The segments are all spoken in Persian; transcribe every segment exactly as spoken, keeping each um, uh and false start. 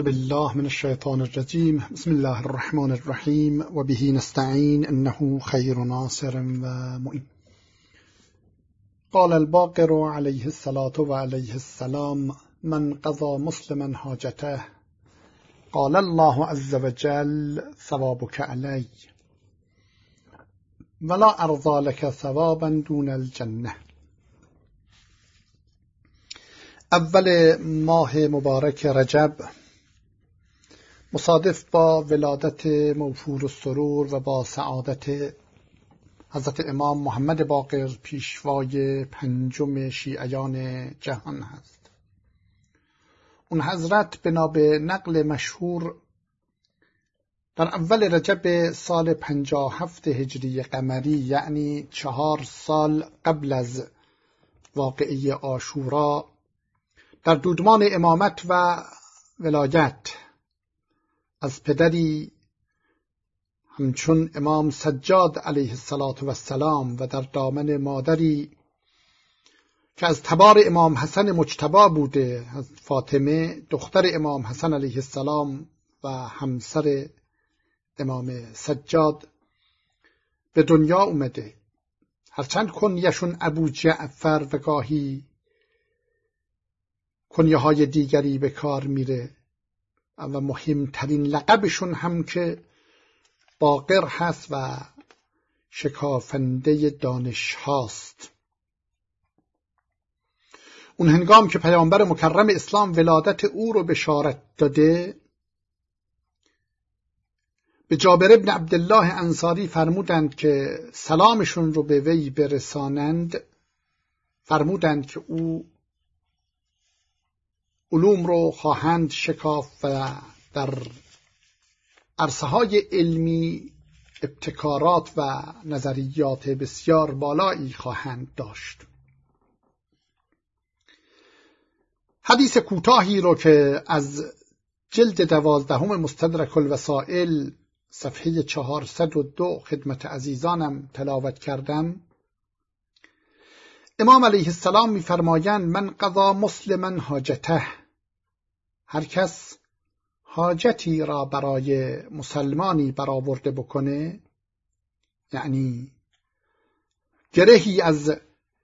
بالله من الشيطان الرجيم. بسم الله الرحمن الرحيم وبه نستعين إنه خير ناصر ومؤين. قال الباقر عليه الصلاة وعليه السلام: من قضى مسلما حاجته قال الله عز وجل ثوابك علي ولا أرضى لك ثوابا دون الجنة. اول ماه مبارک رجب مصادف با ولادت موفور السرور و با سعادت حضرت امام محمد باقر پیشوای پنجم شیعیان جهان هست. اون حضرت بنا به نقل مشهور در اول رجب سال پنجاه و هفت هجری قمری، یعنی چهار سال قبل از واقعه عاشورا، در دودمان امامت و ولایت از پدری همچون امام سجاد علیه السلام و در دامن مادری که از تبار امام حسن مجتبی بوده، از فاطمه دختر امام حسن علیه السلام و همسر امام سجاد، به دنیا اومده. هرچند کنیشون ابو جعفر و گاهی کنیه های دیگری به کار میره و مهمترین لقبشون هم که باقر هست و شکافنده دانش هاست. اون هنگام که پیامبر مکرم اسلام ولادت او رو بشارت داده، به جابر ابن عبدالله انصاری فرمودند که سلامشون رو به وی برسانند. فرمودند که او علوم رو خواهند شکاف و در عرصه های علمی ابتکارات و نظریات بسیار بالایی خواهند داشت. حدیث کوتاهی رو که از جلد دوازدهم مستدرک الوسائل صفحه چهارصد و دو خدمت عزیزانم تلاوت کردم. امام علیه السلام می‌فرمایند: من قضا مسلما حاجته، هر کس حاجتی را برای مسلمانی برآورده بکنه، یعنی گرهی از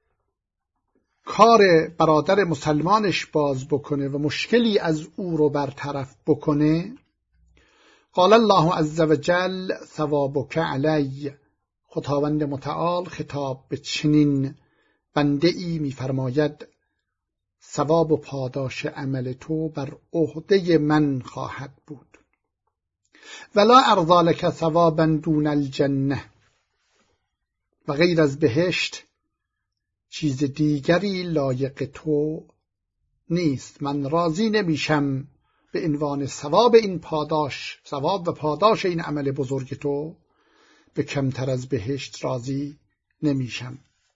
کار برادر مسلمانش باز بکنه و مشکلی از او رو برطرف بکنه، قال الله عز وجل ثوابک علی، خداوند متعال خطاب به چنین بنده ای می‌فرماید ثواب و پاداش عمل تو بر عهده من خواهد بود. ولا ارضی لک ثوابا دون الجنه، و غیر از بهشت چیز دیگری لایق تو نیست. من راضی نمیشم به عنوان ثواب این پاداش، ثواب و پاداش این عمل بزرگ تو، به کمتر از بهشت راضی نمیشم.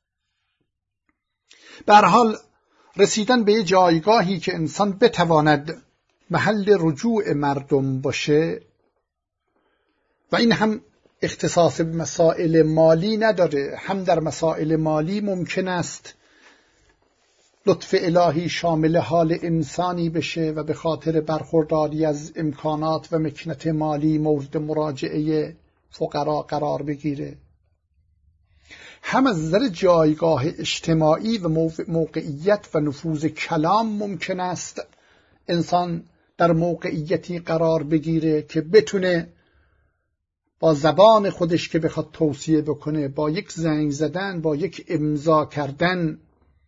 به هر حال رسیدن به یه جایگاهی که انسان بتواند محل رجوع مردم باشه، و این هم اختصاص به مسائل مالی نداره، هم در مسائل مالی ممکن است لطف الهی شامل حال انسانی بشه و به خاطر برخورداری از امکانات و مکنت مالی مورد مراجعه فقرا قرار بگیره، هم از نظر جایگاه اجتماعی و موقعیت و نفوذ کلام ممکن است انسان در موقعیتی قرار بگیره که بتونه با زبان خودش که بخواد توصیه بکنه، با یک زنگ زدن، با یک امضا کردن،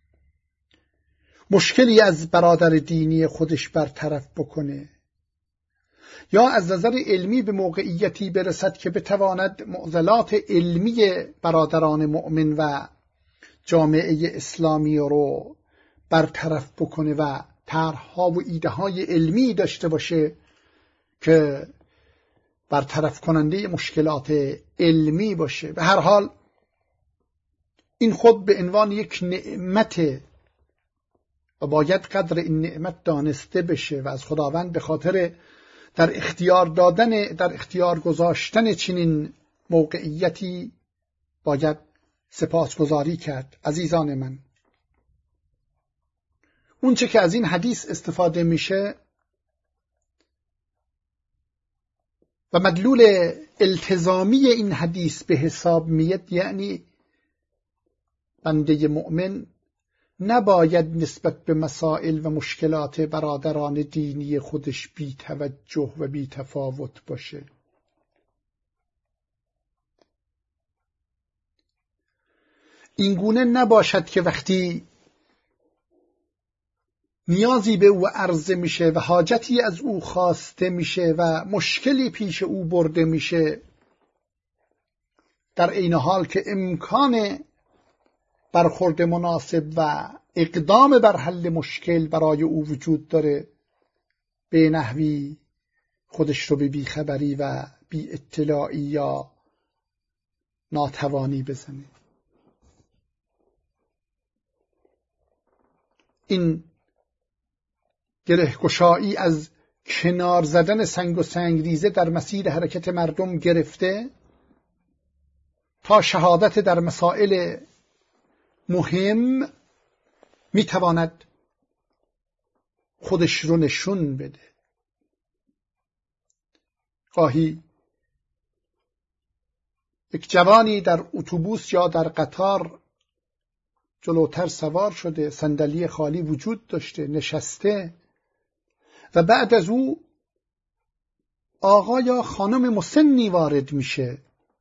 مشکلی از برادر دینی خودش برطرف بکنه، یا از نظر علمی به موقعیتی برسد که بتواند معضلات علمی برادران مؤمن و جامعه اسلامی رو برطرف بکنه و طرح‌ها و ایده‌های علمی داشته باشه که برطرف کننده مشکلات علمی باشه. به هر حال این خود به عنوان یک نعمت و باید قدر این نعمت دانسته بشه و از خداوند به خاطر در اختیار دادن، در اختیار گذاشتن چنین موقعیتی باید سپاسگزاری کرد. عزیزان من، اون چه که از این حدیث استفاده میشه و مدلول التزامی این حدیث به حساب میاد، یعنی بنده مؤمن نباید نسبت به مسائل و مشکلات برادران دینی خودش بی توجه و بی تفاوت باشه. این گونه نباشد که وقتی نیازی به او عرضه میشه و حاجتی از او خواسته میشه و مشکلی پیش او برده میشه، در عین حال که امکان برخورد مناسب و اقدام بر حل مشکل برای او وجود داره، به نحوی خودش رو به بیخبری و بی اطلاعی یا ناتوانی بزنه. این گره‌گشایی از کنار زدن سنگ و سنگریزه در مسیر حرکت مردم گرفته تا شهادت در مسائل مهم میتواند خودش رو نشون بده. گاهی یک جوانی در اتوبوس یا در قطار جلوتر سوار شده، صندلی خالی وجود داشته، نشسته و بعد از او آقا یا خانم مسنی وارد میشه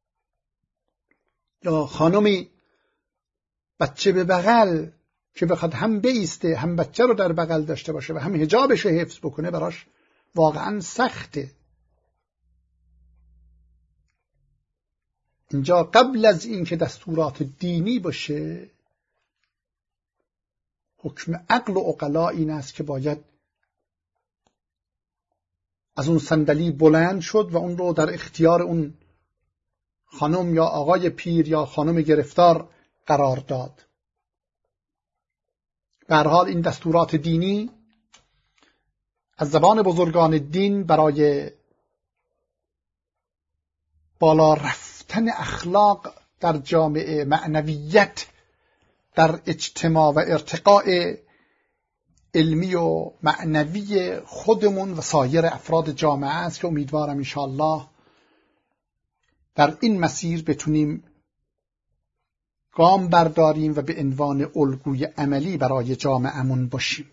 یا خانمی بچه به بغل که بخواد هم بایسته هم بچه رو در بغل داشته باشه و هم حجابش رو حفظ بکنه، براش واقعا سخته. اینجا قبل از این که دستورات دینی باشه، حکم عقل و عقلا این است که باید از اون صندلی بلند شد و اون رو در اختیار اون خانم یا آقای پیر یا خانم گرفتار قرار داد. به هر حال این دستورات دینی از زبان بزرگان دین برای بالا رفتن اخلاق در جامعه، معنویت در اجتماع و ارتقاء علمی و معنوی خودمون و سایر افراد جامعه است که امیدوارم انشاءالله در این مسیر بتونیم گام برداریم و به عنوان الگوی عملی برای جامعهمون باشیم.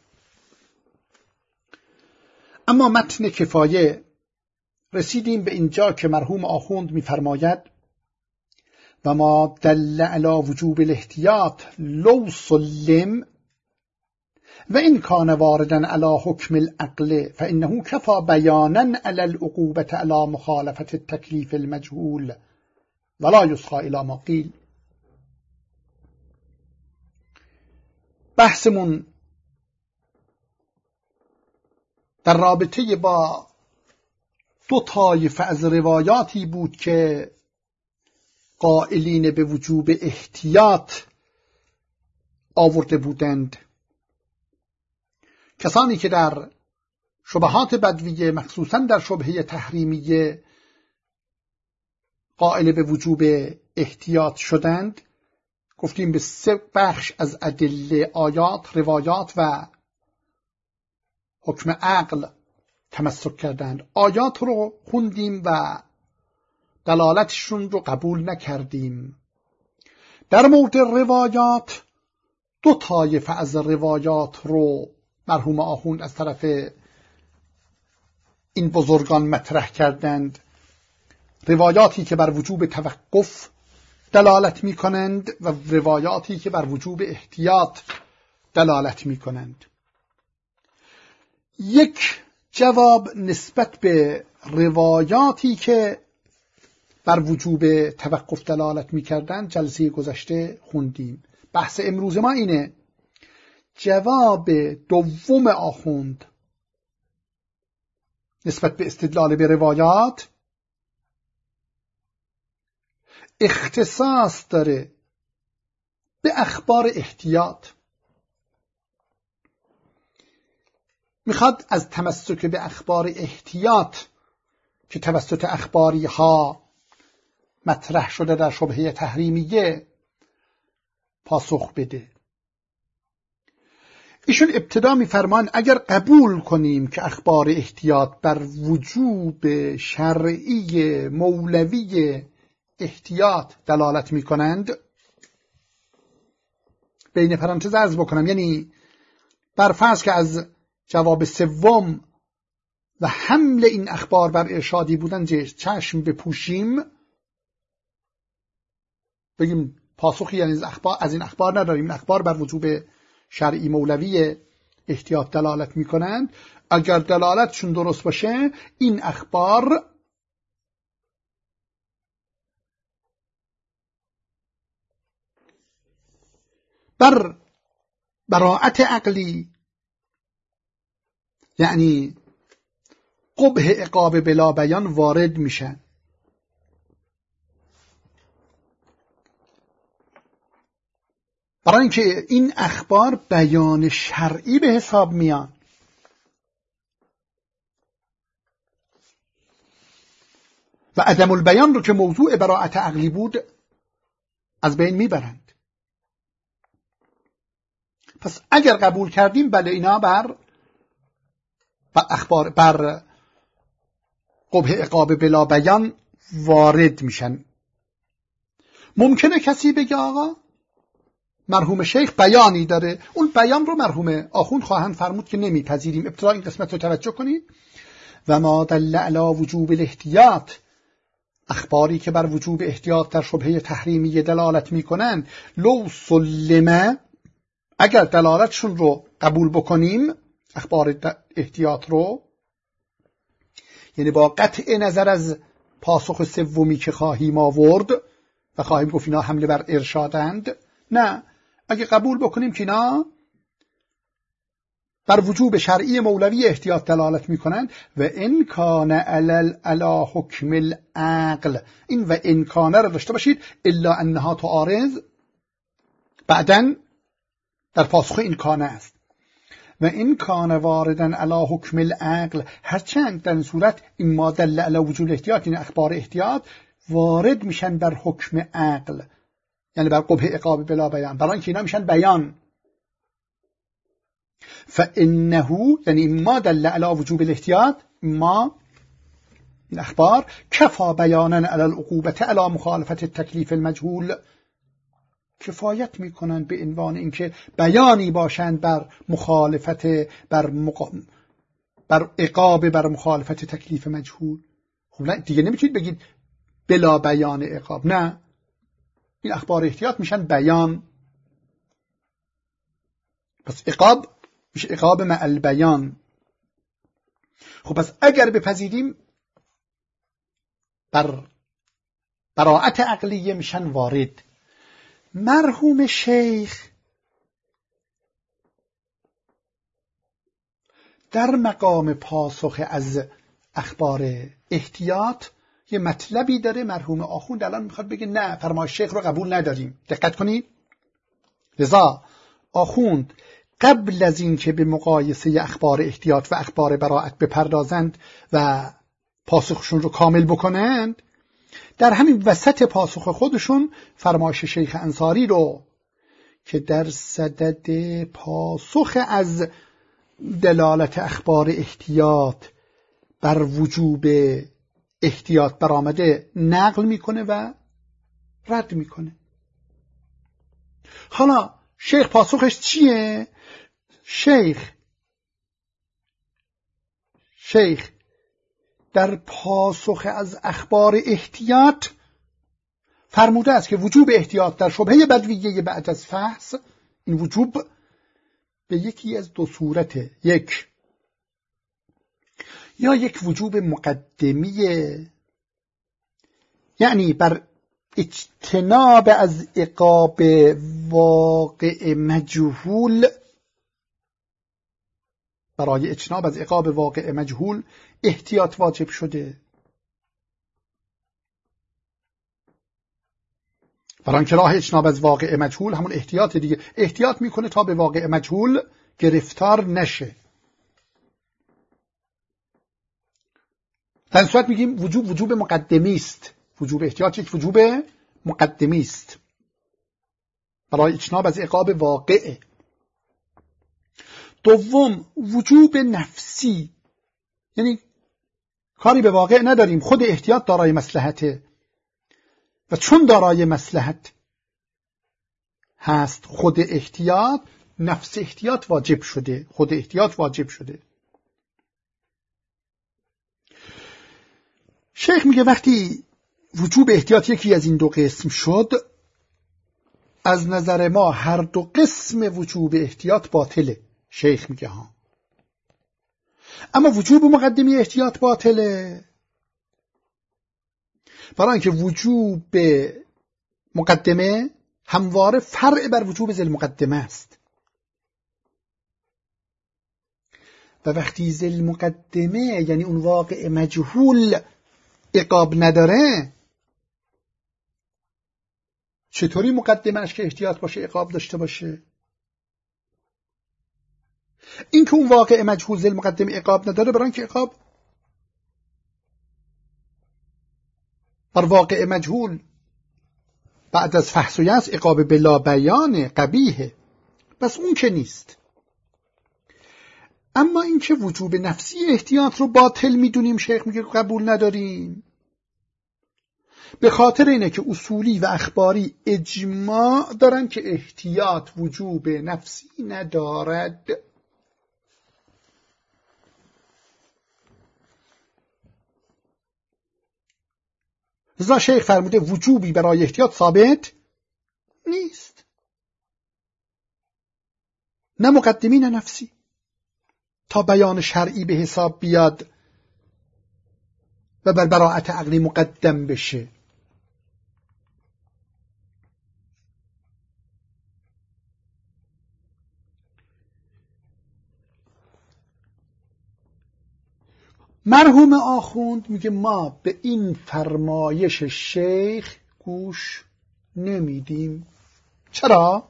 اما متن کفایه رسیدیم به اینجا که مرحوم آخوند می‌فرماید و ما دل علی وجوب الاحتیاط لو سلم و این کان واردا علی حکم العقل فانه کفا بیانا علی العقوبة علی مخالفة التکلیف المجهول ولا یسقى الی ما قیل. بحثمون در رابطه با دو طایفه از روایاتی بود که قائلین به وجوب احتیاط آورده بودند. کسانی که در شبهات بدویه، مخصوصا در شبهه تحریمیه، قائل به وجوب احتیاط شدند، گفتیم به سه بخش از ادله، آیات، روایات و حکم عقل تمسک کردند. آیات رو خوندیم و دلالتشون رو قبول نکردیم. در مورد روایات دو طایفه از روایات رو مرحوم آخوند از طرف این بزرگان مطرح کردند. روایاتی که بر وجوب توقف دلالت می کنند و روایاتی که بر وجوب احتیاط دلالت می کنند. یک جواب نسبت به روایاتی که بر وجوب توقف دلالت می کردند جلسه گذشته خوندیم. بحث امروز ما اینه جواب دوم آخوند نسبت به استدلال به روایات اختصاص داره به اخبار احتیاط. میخواد از تمسک به اخبار احتیاط که توسط اخباری ها مطرح شده در شبهه تحریمیه پاسخ بده. ایشون ابتدا میفرمان اگر قبول کنیم که اخبار احتیاط بر وجوب شرعی مولوی احتیاط دلالت میکنند، بین پرانتز عرض بکنم، یعنی بر فرض که از جواب سوم و حمل این اخبار بر ارشادی بودن چشم بپوشیم، بگیم پاسخی یعنی از, اخبار از این اخبار نداریم، اخبار بر وجوب شرعی مولوی احتیاط دلالت میکنند، اگر دلالتشون درست باشه این اخبار بر براءت عقلی، یعنی قبح عقاب بلا بیان، وارد میشن. برای اینکه این اخبار بیان شرعی به حساب میان و عدم البیان رو که موضوع براءت عقلی بود از بین میبرند. پس اگر قبول کردیم بله اینا بر بر اخبار بر قبح عقاب بلا بیان وارد میشن. ممکنه کسی بگه آقا مرحوم شیخ بیانی داره، اون بیان رو مرحوم آخوند خواهند فرمود که نمیپذیریم. ابتدا این قسمت رو توجه کنید. و ما دل علی وجوب الاحتیاط، اخباری که بر وجوب احتیاط در شبهه تحریمی دلالت میکنند، لو سلمه، اگر دلالتشون رو قبول بکنیم اخبار احتیاط رو، یعنی با قطع نظر از پاسخ سومی که خواهیم آورد و خواهیم گفت اینا حمله بر ارشادند، نه، اگه قبول بکنیم که اینا بر وجوب شرعی مولوی احتیاط دلالت میکنند، و ان کان علی علی حکم العقل، این و ان کان رو داشته باشید، الا انها تعارض بعدن در پاسخ این کان است. و این کان واردن علی حکم العقل، هرچند در این صورت این ما دل علی وجوب احتیاط، این اخبار احتیاط وارد میشن بر حکم عقل، یعنی بر قبح عقاب بلا بیان، برای اینکه اینا میشن بیان. فانه، یعنی ما دل علی وجوب الاحتیاط، ما این اخبار کفا بیانا علی العقوبه علی مخالفت التکلیف المجهول، کفایت میکنن به عنوان اینکه بیانی باشند بر مخالفت بر مق... بر عقاب بر مخالفت تکلیف مجهول. خب دیگه نمیتونید بگید بلا بیان عقاب، نه، این اخبار احتیاط میشن بیان. پس عقاب میشه عقاب مع البیان. خب پس اگر بپذیریم بر براءت عقلیه میشن وارد. مرحوم شیخ در مقام پاسخ از اخبار احتیاط یه مطلبی داره. مرحوم آخوند الان میخواد بگه نه، فرمایش شیخ رو قبول نداریم. دقت کنید. لذا آخوند قبل از این که به مقایسه اخبار احتیاط و اخبار براءت بپردازند و پاسخشون رو کامل بکنند، در همین وسط پاسخ خودشون فرمایش شیخ انصاری رو که در صدد پاسخ از دلالت اخبار احتیاط بر وجوب احتیاط برآمده نقل میکنه و رد میکنه. حالا شیخ پاسخش چیه؟ شیخ شیخ در پاسخ از اخبار احتیاط فرموده است که وجوب احتیاط در شبهه بدویه بعد از فحص، این وجوب به یکی از دو صورته، یک یا یک وجوب مقدمیه، یعنی بر اجتناب از عقاب واقع مجهول، برای اجتناب از عقاب واقع مجهول احتیاط واجب شده. برای اینکه راه اجتناب از واقع مجهول همون احتیاط دیگه، احتیاط میکنه تا به واقع مجهول گرفتار نشه. در این صورت میگیم وجوب وجوب مقدمی است. وجوب احتیاط یک وجوب مقدمی است برای اجتناب از عقاب واقع. دوم وجوب نفسی، یعنی کاری به واقع نداریم، خود احتیاط دارای مصلحته و چون دارای مصلحت هست خود احتیاط، نفس احتیاط واجب شده، خود احتیاط واجب شده. شیخ میگه وقتی وجوب احتیاط یکی از این دو قسم شد، از نظر ما هر دو قسم وجوب احتیاط باطله. شیخ میگه ها، اما وجوب مقدمی احتیاط باطله، برای اینکه وجوب مقدمه همواره فرع بر وجوب ذی المقدمه است و وقتی ذی المقدمه یعنی اون واقع مجهول عقاب نداره، چطوری مقدمه‌اش که احتیاط باشه عقاب داشته باشه؟ این که اون واقع مجهول ذی المقدمه عقاب نداره، برای اینکه عقاب بر واقع مجهول بعد از فحص و یأس عقاب بلا بیان قبیحه، بس اون که نیست. اما این که وجوب نفسی احتیاط رو باطل میدونیم، شیخ میگه قبول نداریم، به خاطر اینه که اصولی و اخباری اجماع دارن که احتیاط وجوب نفسی ندارد. لذا شیخ فرموده وجوبی برای احتیاط ثابت نیست، نه مقدمی نه نفسی، تا بیان شرعی به حساب بیاد و بر براءت عقلی مقدم بشه. مرحوم آخوند میگه ما به این فرمایش شیخ گوش نمیدیم. چرا؟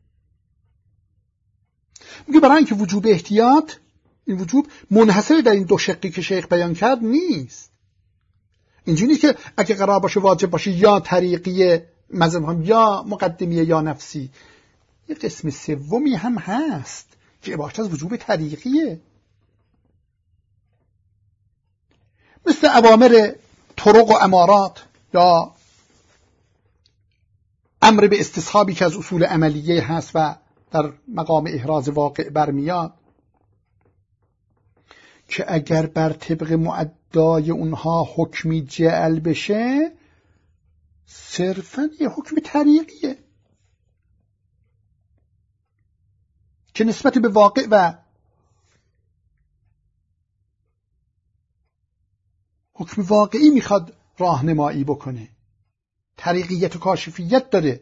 میگه برای اینکه وجوب احتیاط، این وجوب منحصر در این دو شقی که شیخ بیان کرد نیست. اینجوری نیست که اگه قرار باشه واجب باشه یا طریقیه مذهب هم یا مقدمیه یا نفسی، یه قسم سومی هم هست که عبارت از وجوب طریقیه، مثل اوامر طرق و امارات یا امر به استصحابی که از اصول عملیه هست و در مقام احراز واقع برمیاد، که اگر بر طبق معدای اونها حکمی جعل بشه صرفاً یه حکم طریقیه که نسبت به واقع و حکم واقعی میخواد راهنمایی بکنه، طریقیت و کاشفیت داره.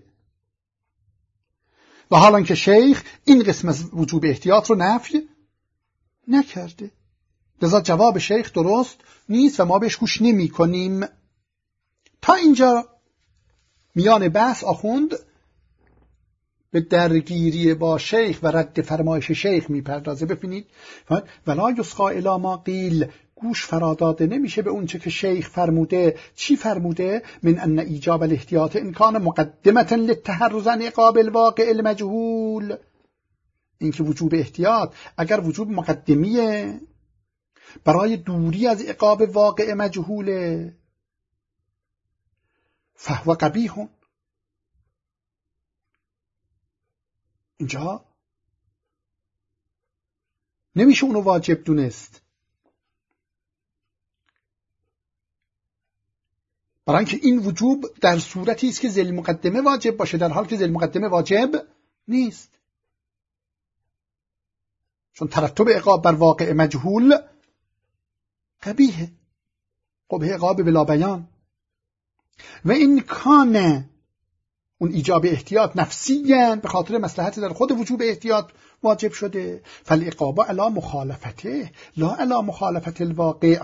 و حالا که شیخ این قسم از وجوب احتیاط رو نفی نکرده، لذا جواب شیخ درست نیست و ما بهش گوش نمی کنیم. تا اینجا میان بحث آخوند به درگیری با شیخ و رد فرمایش شیخ میپردازه. ببینید ولا یسقا الی ما قیل، گوش فراداده نمیشه به اون چه که شیخ فرموده. چی فرموده؟ من ان ایجاب الاحتیاط ان کان مقدمه للتحرز عن عقاب الواقع المجهول، این که وجوب احتیاط اگر وجوب مقدمیه برای دوری از عقاب واقع مجهوله، فهو قبیح. اینجا نمیشه اونو واجب دونست، برای اینکه این وجوب در صورتی است که ذیل مقدمه واجب باشه، در حالی که ذیل مقدمه واجب نیست، چون ترتب عقاب بر واقع مجهول قبیحه، قبیح عقاب بلا بیان. و این کانه اون ایجاب احتیاط نفسیاً به خاطر مصلحت در خود وجوب احتیاط واجب شده، فالعقاب علی مخالفته لا علی مخالفت الواقع.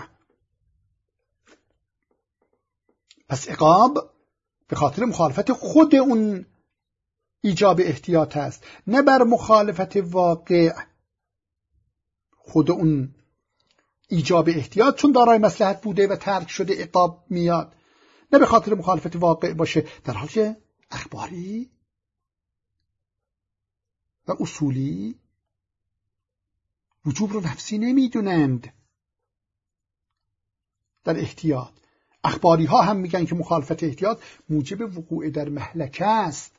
پس عقاب به خاطر مخالفت خود اون ایجاب احتیاط است، نه بر مخالفت واقع. خود اون ایجاب احتیاط چون دارای مصلحت بوده و ترک شده عقاب میاد، نه به خاطر مخالفت واقع باشه، در حالی که اخباری و اصولی وجوب رو نفسی نمیدونند در احتیاط. اخباری ها هم میگن که مخالفت احتیاط موجب وقوع در مهلکه است،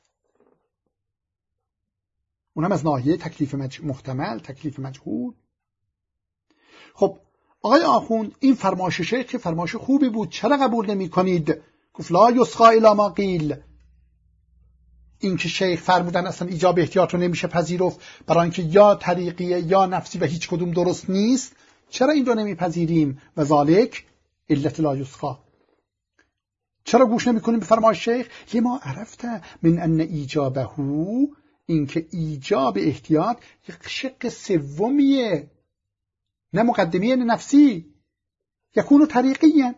اونم از ناحیه تکلیف محتمل، تکلیف مجهول. خب آقای آخوند این فرمایش شیخ که فرمایش خوبی بود، چرا قبول نمی کنید؟ گفت لا یسقا الی ما قیل. این که شیخ فرمودن اصلا ایجاب احتیاط رو نمیشه پذیرفت، برای اینکه یا طریقیه یا نفسی و هیچ کدوم درست نیست، چرا این رو نمیپذیریم؟ و ذالک علت لا یسقا. چرا گوش نمی کنیم به فرمایش شیخ؟ لما عرفت من ان ایجابه، این که ایجاب احتیاط یک شق سومیه، نه مقدمیه نه نفسی، یکونو طریقیه.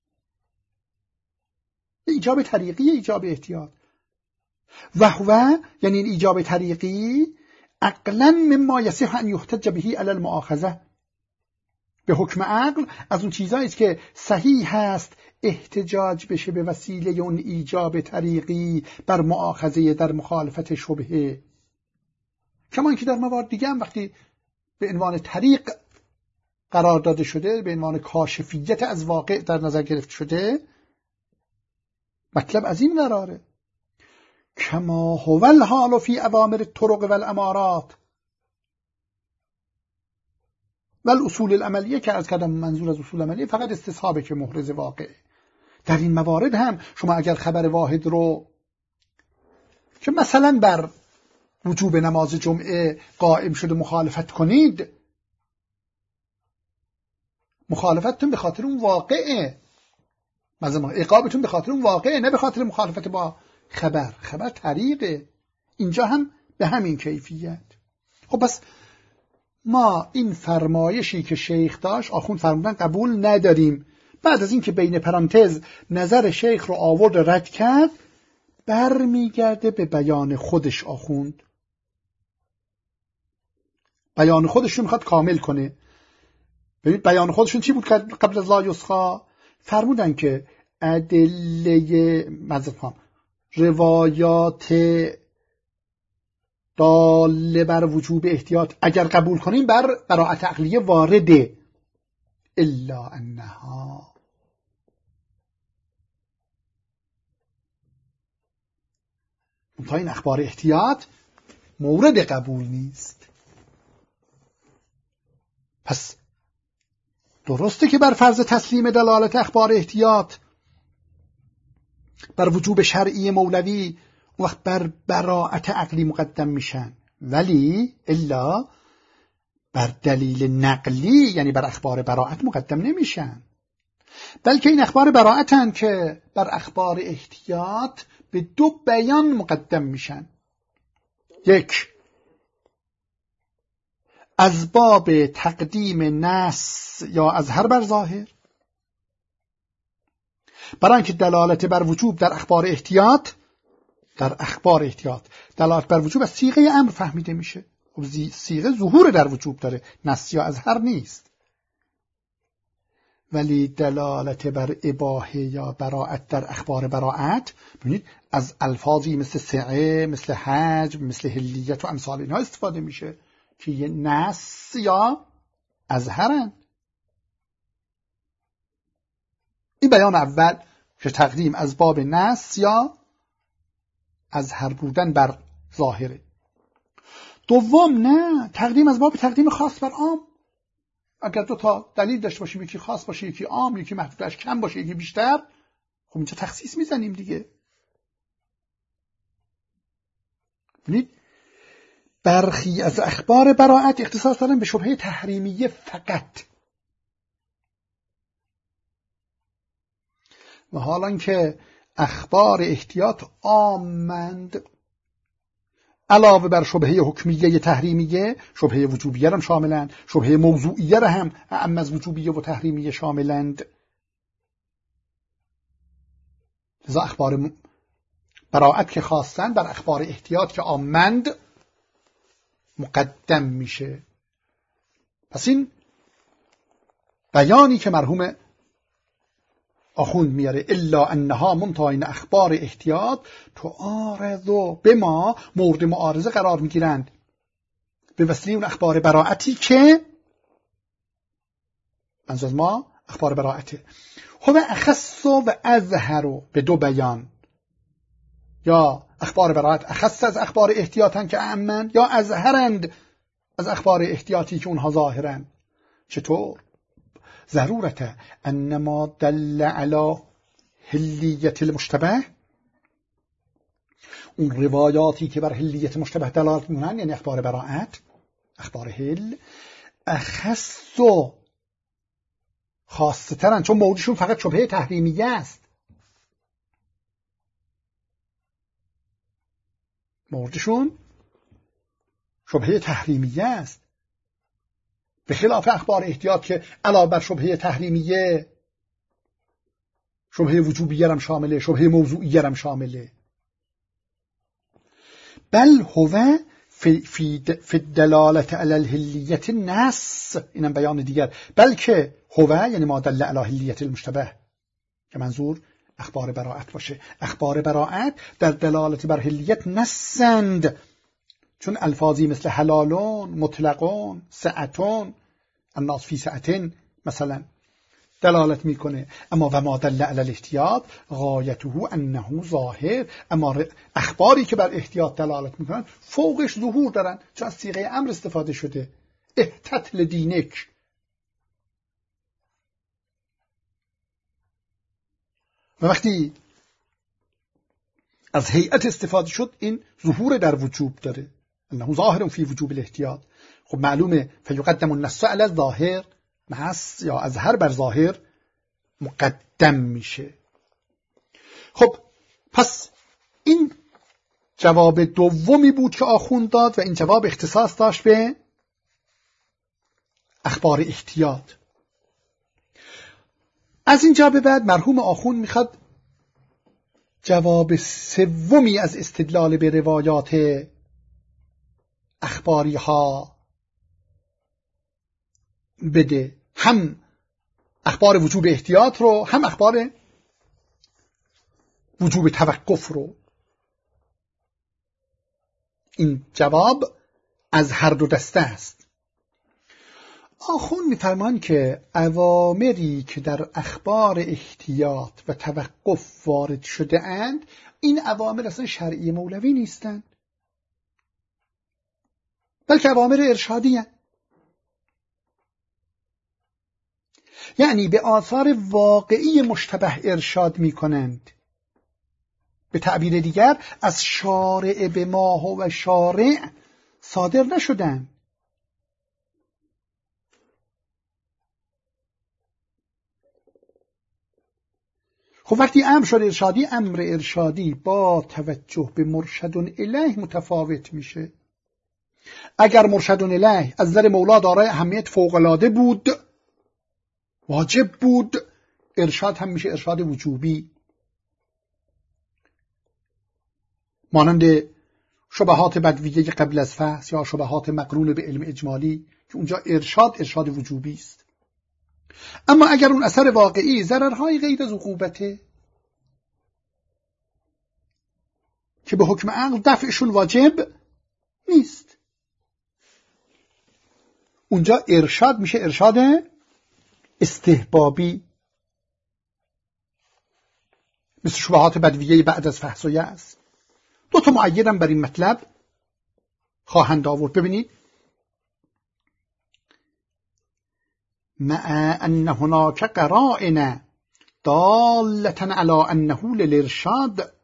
ایجاب طریقی ایجاب احتیاط و هو، یعنی این ایجاب طریقی عقلا مما یصح ان یحتج به علی المؤاخذه، به حکم عقل از اون چیزایی است که صحیح هست احتجاج بشه به وسیله اون ایجاب طریقی بر مؤاخذه در مخالفت شبهه. کما اینکه در موارد دیگه هم وقتی به عنوان طریق قرار داده شده، به عنوان کاشفیت از واقع در نظر گرفته شده، مطلب از این قراره. کما هو الحال فی اوامر الطرق والامارات والاصول العملیه، که از کردم منظور از اصول عملیه فقط استصحابه که محرز واقع. در این موارد هم شما اگر خبر واحد رو که مثلا بر وجوب نماز جمعه قائم شده مخالفت کنید، مخالفتتون به خاطر اون واقعه، مثلا عقابتون به خاطر اون واقعه، نه به خاطر مخالفت با خبر. خبر طریقه. اینجا هم به همین کیفیت. خب پس ما این فرمایشی که شیخ داشت آخوند فرمودن قبول نداریم. بعد از این که بین پرانتز نظر شیخ رو آورد رد کرد، برمیگرده به بیان خودش. آخوند بیان خودش رو میخواد کامل کنه. ببینید بیان خودشون چی بود قبل از لا یسقا؟ فرمودن که ادله مذهب روایات داله بر وجوب احتیاط اگر قبول کنیم بر براءت عقلیه وارده، الا انها منتها این اخبار احتیاط مورد قبول نیست. پس درسته که بر فرض تسلیم دلالت اخبار احتیاط بر وجوب شرعی مولوی وقت بر براءت عقلی مقدم میشن، ولی الا بر دلیل نقلی، یعنی بر اخبار براءت مقدم نمیشن، بلکه این اخبار براءتن که بر اخبار احتیاط به دو بیان مقدم میشن. یک، از باب تقدیم نص یا اظهر بر ظاهر، برای اینکه دلالت بر وجوب در اخبار احتیاط در اخبار احتیاط دلالت بر وجوب از صیغه امر فهمیده میشه. خب صیغه ظهور در وجوب داره، نص یا اظهر نیست. ولی دلالت بر اباحه یا براءت در اخبار براءت، ببینید از الفاظی مثل سعه، مثل حجب، مثل حلیت و امثال اینها استفاده میشه که یه نص یا اظهرن. این بیان اول که تقدیم از باب نص یا اظهر بودن بر ظاهره. دوم، نه، تقدیم از باب تقدیم خاص بر عام. اگر دو تا دلیل داشته باشیم، یکی خاص باشه یکی عام، یکی محدودش کم باشه یکی بیشتر، خب اینجا تخصیص میزنیم دیگه. ببینید برخی از اخبار براءت اختصاص دارن به شبهه تحریمیه فقط، و حالا که اخبار احتیاط عامند، علاوه بر شبهه حکمیه تحریمیه، شبهه وجوبیه هم شاملند، شبهه موضوعیه را هم اعم از وجوبیه و تحریمیه شاملند. لذا اخبار براءت که خواستن بر اخبار احتیاط که عامند مقدم میشه. پس این بیانی که مرحوم آخوند میاره الا انها منتها این اخبار احتیاط تعارض به ما مورد معارضه قرار میگیرند به وسیله اون اخبار براءتی که منظور از ما اخبار براءته. هو اخص و اظهر به دو بیان، یا اخبار براءت اخص از اخبار احتیاطن که اعمن، یا اظهرند از اخبار احتیاطی که اونها ظاهرن. چطور؟ ضرورت انما دل علی حلیت المشتبه، اون روایاتی که بر حلیت مشتبه دلالت میکنن، یعنی اخبار براءت، اخبار حل، اخص و خاصه ترن، چون موضوعشون فقط شبهه تحریمیه است. موردشون شبهه تحریمیه است، به خلاف اخبار احتیاط که علاوه بر شبهه تحریمیه شبهه وجوبیه هم شامله، شبهه موضوعیه هم شامله. بل هو فی, فی, فی الدلالت علی الحلیت نص، اینم بیان دیگر، بلکه هو یعنی ما دل علی حلیت المشتبه که منظور اخبار براءت باشه. اخبار براءت در دلالت بر حلیت نصند، چون الفاظی مثل حلالون، مطلقون، سعتون، الناس فی سعتن مثلا دلالت میکنه. اما و ما دل علی الاحتیاط غایته انه ظاهر، اما اخباری که بر احتیاط دلالت میکنن فوقش ظهور دارن، چون از صیغه امر استفاده شده، احتت لدینک. و وقتی از هیئت استفاده شد، این ظهور در وجوب داره، انه ظاهر فی وجوب الاحتیاط. خب معلومه فیقدم النص علی الظاهر، نص یا اظهر بر ظاهر مقدم میشه. خب پس این جواب دومی بود که آخوند داد و این جواب اختصاص داشت به اخبار احتیاط. از اینجا به بعد مرحوم آخوند میخواد جواب سومی از استدلال به روایات اخباری ها بده، هم اخبار وجوب احتیاط رو، هم اخبار وجوب توقف رو. این جواب از هر دو دسته است. آخوند می‌فرمایند که اوامری که در اخبار احتیاط و توقف وارد شده اند، این اوامر اصلا شرعی مولوی نیستند، بلکه اوامر ارشادی هستند. یعنی به آثار واقعی مشتبه ارشاد می کنند. به تعبیر دیگر از شارع به ما و شارع صادر نشدند. خب وقتی امر شد ارشادی، امر ارشادی با توجه به مرشد الیه متفاوت میشه. اگر مرشد الیه از نظر مولا دارای اهمیت فوق‌العاده بود، واجب بود، ارشاد هم میشه ارشاد وجوبی، مانند شبهات بدویه قبل از فحص یا شبهات مقرون به علم اجمالی که اونجا ارشاد ارشاد وجوبی است. اما اگر اون اثر واقعی ضررهای غیر از عقوبته که به حکم عقل دفعشون واجب نیست، اونجا ارشاد میشه ارشاد استحبابی، مثل شبهات بدویه بعد از فحص و یأس. دو تا مؤیدم بر این مطلب خواهند آورد. ببینید، مع ان هناك قرائن دالة على انه للارشاد.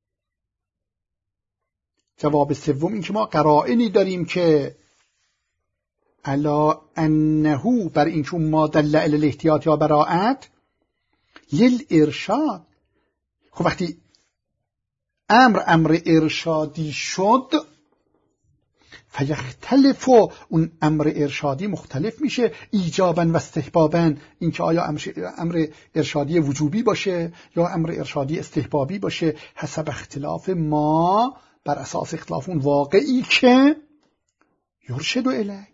جواب سوم این که ما قرائنی داریم که علی انه، بر این چون ما دل علی الاحتیاط یا براءت للارشاد. خب وقتی امر امر ارشادی شد، فیختلف، اون امر ارشادی مختلف میشه، ایجابا و استحبابا، اینکه آیا امر ارشادی وجوبی باشه یا امر ارشادی استحبابی باشه، حسب اختلاف ما، بر اساس اختلاف اون واقعی که یرشد الیه،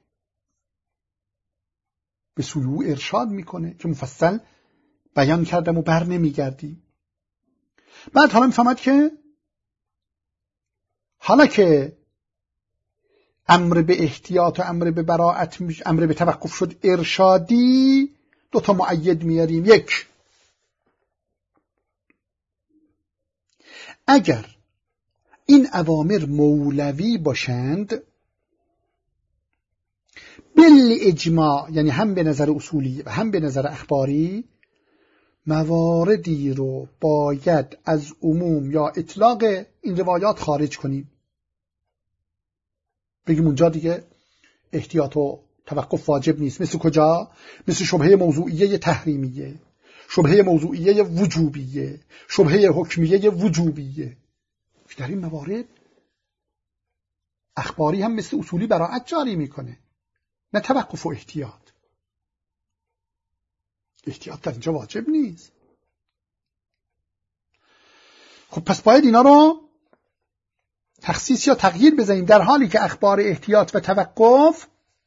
به سوی ارشاد میکنه، که مفصل بیان کردم و بر نمیگردیم. بعد حالا میفهمد که حالا که امر به احتیاط و امر به براءت، امر به توقف شد ارشادی، دو تا مؤید میاریم. یک، اگر این اوامر مولوی باشند بل اجماع، یعنی هم به نظر اصولی و هم به نظر اخباری، مواردی رو باید از عموم یا اطلاق این روایات خارج کنیم. بگیم اونجا دیگه احتیاط و توقف واجب نیست. مثل کجا؟ مثل شبهه موضوعیه تحریمیه، شبهه موضوعیه وجوبیه، شبهه حکمیه وجوبیه. در این موارد اخباری هم مثل اصولی براعت جاری میکنه، نه توقف و احتیاط. احتیاط در اینجا واجب نیست. خب پس باید اینا رو تخصیص یا تغییر بزنیم، در حالی که اخبار احتیاط و توقف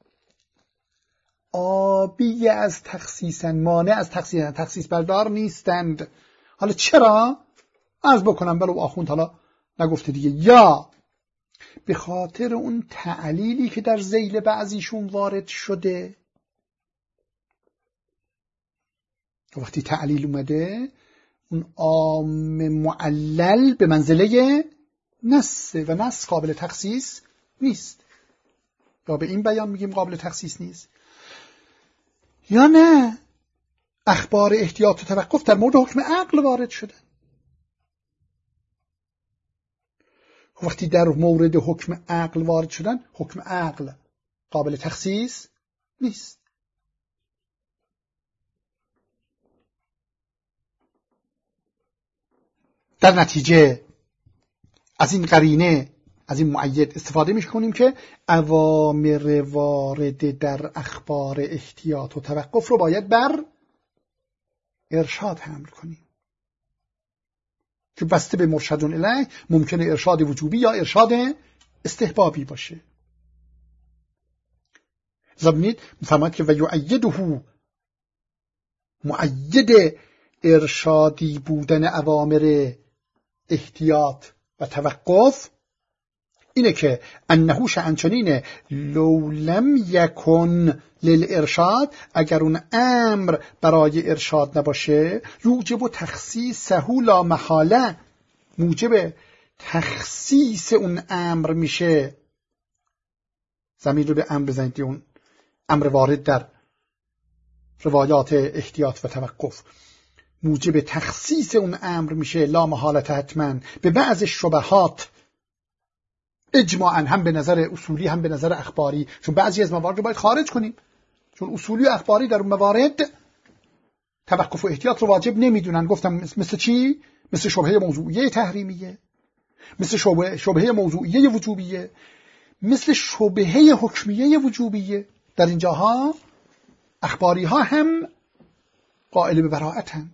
آبی از تخصیصن، مانع از تخصیص تخصیص بردار نیستند. حالا چرا؟ عرض بکنم بلو آخوند حالا نگفته دیگه. یا به خاطر اون تعلیلی که در ذیل بعضیشون وارد شده. وقتی تعلیل اومده، اون عام معلل به منزله نص و نص قابل تخصیص نیست. یا به این بیان میگیم قابل تخصیص نیست، یا نه اخبار احتیاط و توقف در مورد حکم عقل وارد شده. وقتی در مورد حکم عقل وارد شدن، حکم عقل قابل تخصیص نیست. در نتیجه از این قرینه، از این مؤید استفاده میشه کنیم که اوامر وارد در اخبار احتیاط و توقف رو باید بر ارشاد حمل کنیم، که بسته به مرشد الیه ممکنه ارشاد وجوبی یا ارشاد استحبابی باشه. زبنید میفهمد که و یؤیده، مؤید ارشادی بودن اوامر احتیاط و توقف اینه که انه شأنچنینه لو لم یکن للارشاد، اگر اون امر برای ارشاد نباشه، یوجب تخصیصه لا محاله، موجب تخصیص اون امر میشه. زمین رو به امر بزنید، اون امر وارد در روایات احتیاط و توقف موجب تخصیص اون امر میشه لا محالت حتما به بعض شبهات، اجماعاً هم به نظر اصولی هم به نظر اخباری، چون بعضی از موارد رو باید خارج کنیم، چون اصولی و اخباری در اون موارد توقف و احتیاط رو واجب نمیدونن. گفتم مثل چی؟ مثل شبهه موضوعیه تحریمیه، مثل شبهه, شبهه موضوعیه وجوبیه، مثل شبهه حکمیه وجوبیه. در اینجاها اخباری ها هم قائل به براءتن،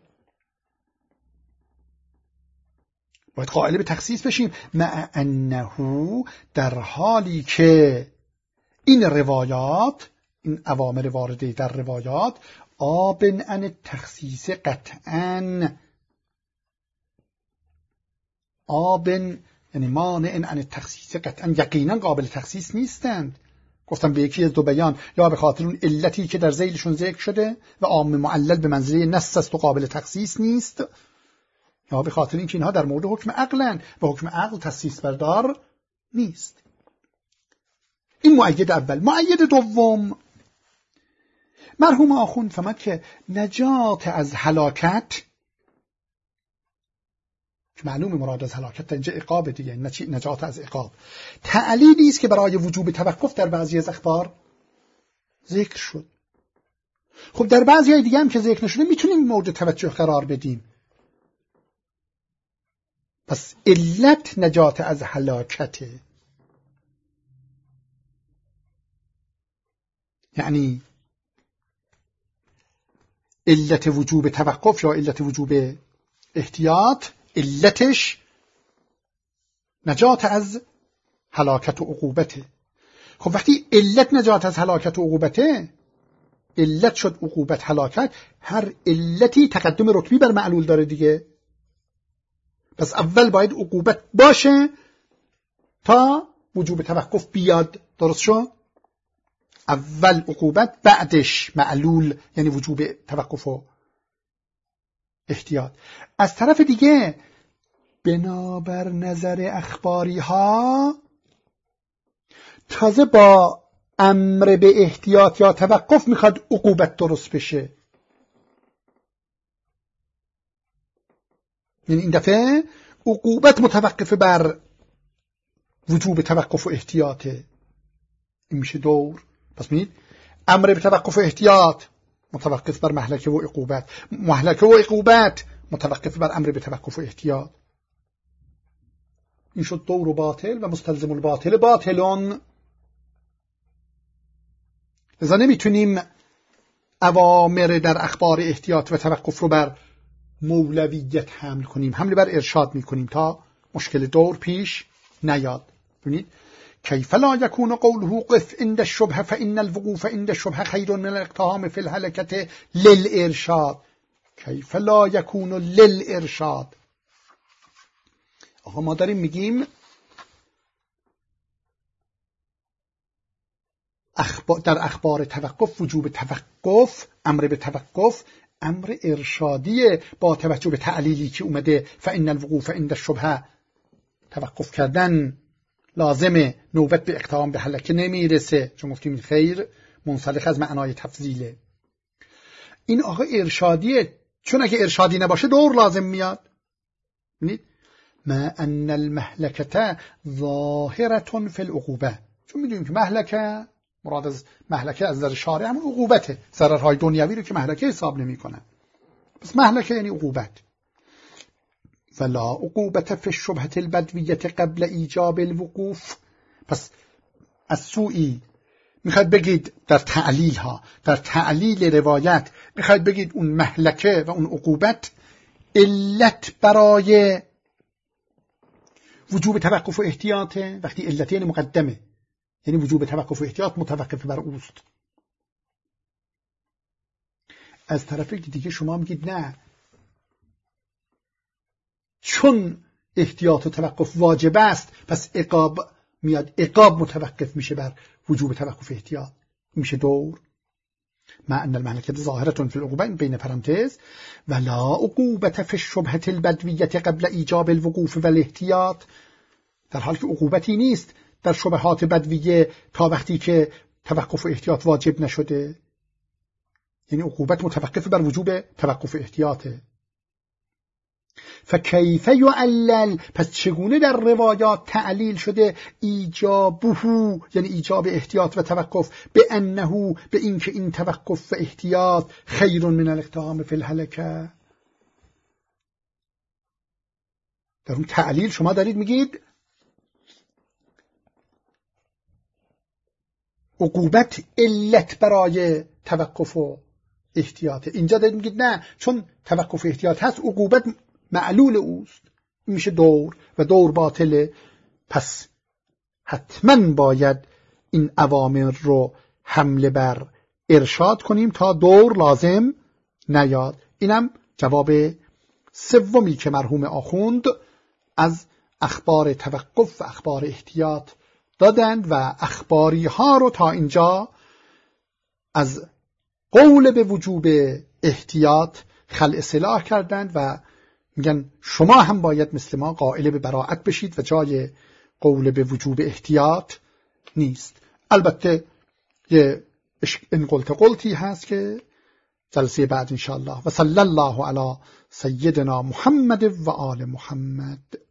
باید قائل به تخصیص بشیم. مع انه، در حالی که این روایات، این اوامر وارده در روایات، آبن ان تخصیص قطعا، آبن یعنی مانع ان تخصیص قطعا، یقینا قابل تخصیص نیستند. گفتم به یکی از دو بیان، یا به خاطر اون علتی که در ذیلشون ذکر شده و عام معلل به منزله نص است و قابل تخصیص نیست، یا به خاطر اینکه اینها در مورد حکم عقلن و حکم عقل تخصیص بردار نیست. این مؤید اول. مؤید دوم، مرحوم آخوند فهمد که نجات از هلاکت، معلوم مراد از هلاکت اینجا عقاب دیگه، نجات از عقاب، تعلیلی است که برای وجوب توقف در بعضی از اخبار ذکر شد. خب در بعضی های دیگه هم که ذکر نشده میتونیم مورد توجه قرار بدیم. پس علت نجات از هلاکته، یعنی علت وجوب توقف یا علت وجوب احتیاط، علتش نجات از هلاکت و عقوبته. خب وقتی علت نجات از هلاکت و عقوبته، علت شد عقوبت هلاکت، هر علتی تقدم رتبی بر معلول داره دیگه. پس اول باید عقوبت باشه تا وجوب توقف بیاد. درست شد؟ اول عقوبت، بعدش معلول یعنی وجوب توقف و احتیاط. از طرف دیگه بنابر نظر اخباری ها تازه با امر به احتیاط یا توقف میخواد عقوبت درست بشه. یعنی این دفعه عقوبت متوقف بر وجوب توقف و احتیاطه. این میشه دور. پس می‌بینید امر به توقف و احتیاط متوقف بر مهلکه و عقوبت، مهلکه و عقوبت متوقف بر امر به توقف و احتیاط. این شد دور و باطل و مستلزم الباطل باطلون. لذا نمیتونیم اوامر در اخبار احتیاط و توقف رو بر مولویت حمل کنیم، حمل بر ارشاد میکنیم تا مشکل دور پیش نیاد. ببینید کیف لا یکون قوله قف عند الشبهه فإن الوقوف عند الشبهه خیر من الاقتحام فی الهلكة للارشاد. کیف لا یکون للارشاد. آقا ما داریم میگیم اخبار در اخبار توقف وجوب توقف، امر به توقف امر ارشادیه با توجه به تعلیلی که اومده فإن الوقوف عند الشبهه، توقف کردن لازمه، نوبت به اقتحام به هلکه نمیرسه، چون گفتیم این خیر منسلخ از معنای تفضیله. این آقا ارشادیه، چون اگه ارشادی نباشه دور لازم میاد. ببینید ما ان المهلكه ظاهره فی العقوبه، چون میدونیم که مهلکه مراد از مهلکه از نظر شارع همون عقوبته، ضررهای دنیوی رو که مهلکه حساب نمیکنه. پس مهلکه یعنی عقوبت. فلا عقوبت فی الشبهة البدویة قبل ایجاب الوقوف. پس از سوئی میخواید بگید در تعلیل ها، در تعلیل روایت میخواید بگید اون مهلکه و اون عقوبت علت برای وجوب توقف و احتیاطه. وقتی علت یعنی مقدمه، یعنی وجوب توقف و احتیاط متوقف بر اوست. از طرف دیگه شما میگید نه، چون احتیاط و توقف واجب است پس عقاب میاد، عقاب متوقف میشه بر وجوب توقف احتیاط. میشه دور. مع ان المهلكه ظاهره فی العقوبه بین پرانتز ولا عقوبت فی الشبهة البدویة قبل ایجاب الوقوف والاحتیاط، در حالی که عقوبتی نیست در شبهات بدویه تا وقتی که توقف و احتیاط واجب نشده. یعنی عقوبت متوقف بر وجوب توقف و احتیاطه. فکیف یعلل، پس چگونه در روایات تعلیل شده ایجابه، یعنی ایجاب احتیاط و توقف، به انه، به اینکه این توقف و احتیاط خیر من الاقتحام فی الهلكة. در اون تعلیل شما دارید میگید عقوبت علت برای توقف و احتیاط. اینجا دارید میگید نه، چون توقف و احتیاط هست عقوبت معلول اوست. میشه دور و دور باطله. پس حتما باید این اوامر رو حمله بر ارشاد کنیم تا دور لازم نیاد. اینم جواب سومی که مرحوم آخوند از اخبار توقف و اخبار احتیاط دادند و اخباری ها رو تا اینجا از قول به وجوب احتیاط خلع سلاح کردند و میگن شما هم باید مثل ما قائل به براءت بشید و جای قول به وجوب احتیاط نیست. البته یه ان قلت قلتی هست که جلسه بعد انشاءالله. و صلی الله علی سیدنا محمد و آل محمد.